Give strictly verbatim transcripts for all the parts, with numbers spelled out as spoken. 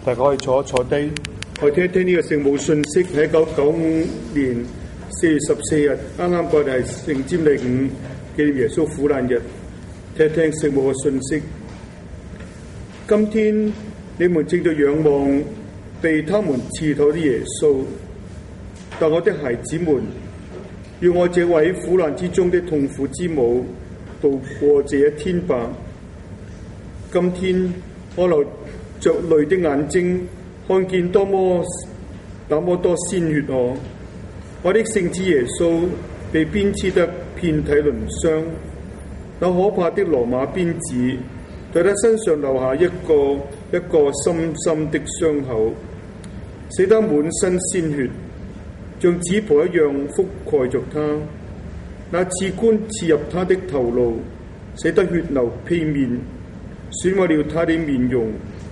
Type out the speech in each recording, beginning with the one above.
大家可以坐坐低，我聽一聽呢個聖母信息。喺一九九五年四月十四日，啱啱過嚟係聖瞻禮五，紀念耶穌苦難日。聽一聽聖母嘅信息。今天你們正在仰望被他們刺透的耶穌，但我的孩子們，要我這位苦難之中的痛苦之母度過這一天吧。今天我流着淚的眼睛看見多麼那麼多鮮血哦！我的聖子耶穌被鞭笞得遍體鱗傷，那可怕的羅馬鞭子在他身上留下一個一個深深的傷口，使他滿身鮮血，像紫袍一樣覆蓋着他。那刺冠刺入他的頭顱，使得血流披面，損壞了他的面容。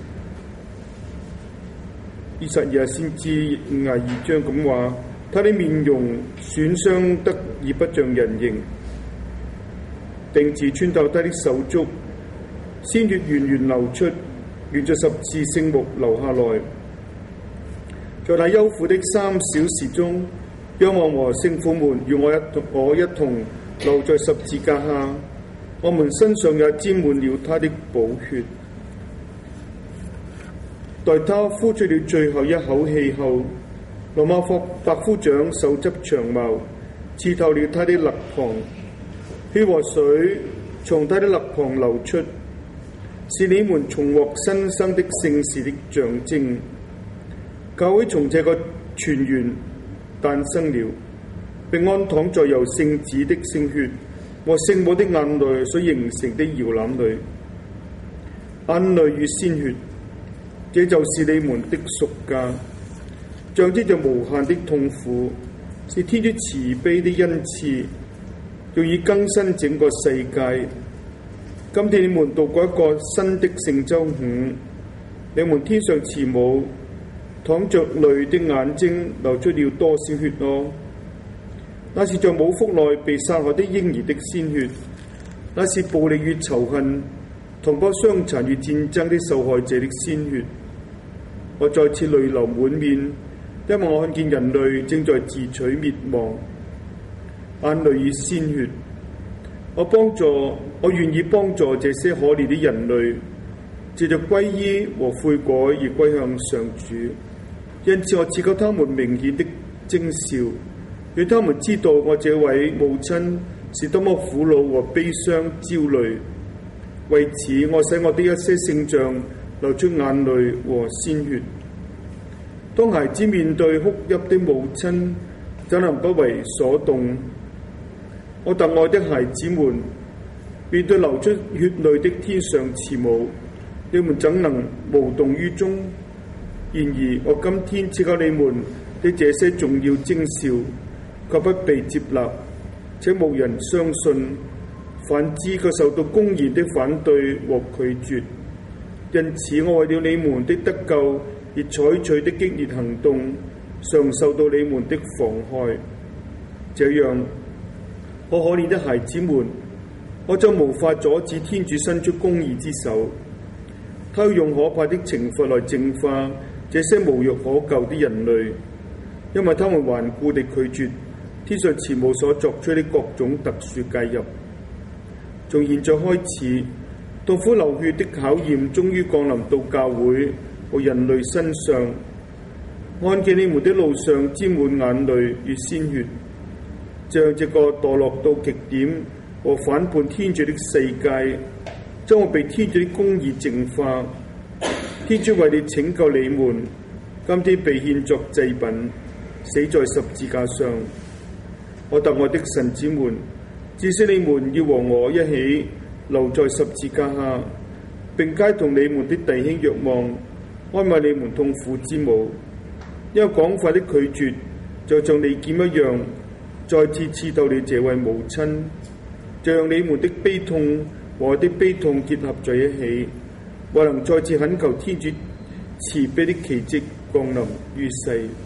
以撒亞先知五十二章咁話，他的面容損傷得已不像人形，釘子穿透他的手足，鮮血源源流出，沿着十字聖木流下來。在那憂苦的三小時中，若望和聖婦們與我一同我一同留在十字架下，我們身上也沾滿了他的寶血。待他呼出了最後一口氣後，羅馬霍百夫長手執長矛，刺透了他的肋旁，血和水從他的肋旁流出，是你們重獲新生的聖事的象徵。教會從這個泉源誕生了，並安躺在由聖子的聖血和聖母的眼淚所形成的搖籃裏。眼淚與鮮血，這就是你們的贖價，象徵着無限的痛苦，是天主慈悲的恩賜，用以更新整個世界。今天你們度過一個新的聖週五，你們天上慈母淌着淚的眼睛流出了多少血咯？那是在母腹內被殺害的嬰兒的鮮血，那是暴力與仇恨、同胞傷殘與戰爭的受害者的鮮血。我再次淚流滿面，因為我看見人類正在自取滅亡。眼淚與鮮血，我幫助，我願意幫助這些可憐的人類，藉着皈依和悔改而歸向上主。因此我賜給他們明顯的徵兆，讓他們知道我這位母親是多麼苦惱和悲傷焦慮。為此我使我的一些聖像流出眼淚和鮮血。當孩子面對哭泣的母親，怎能不為所動？我特愛的孩子們，面對流出血淚的天上慈母，你們怎能無動於衷？然而我今天賜給你們的這些重要徵兆，卻不被接納，且無人相信，反之卻受到公然的反對和拒絕。因此我為了你們的得救而採取的激烈行動，常受到你們的妨害。這樣，我可憐的孩子們，我就無法阻止天主伸出公義之手，他要用可怕的懲罰來淨化這些無藥可救的人類，因為他們頑固地拒絕天上慈母所作出的各種特殊介入。從現在開始，痛苦流血的考驗終於降臨到教會和人類身上。看見你們的路上沾滿眼淚與鮮血，像這個墮落到極點和反叛天主的世界，將會被天主的公義淨化。天主為你拯救你們，今天被獻作祭品，死在十字架上。我特愛的神子們，至少你們要和我一起留在十字架下，並偕同你們的弟兄若望安慰你們痛苦之母。因為廣泛的拒絕，就像利劍一樣，再次刺透你這位母親，就讓你們的悲痛和我的悲痛結合在一起，我能再次懇求天主慈悲的奇蹟降臨於世。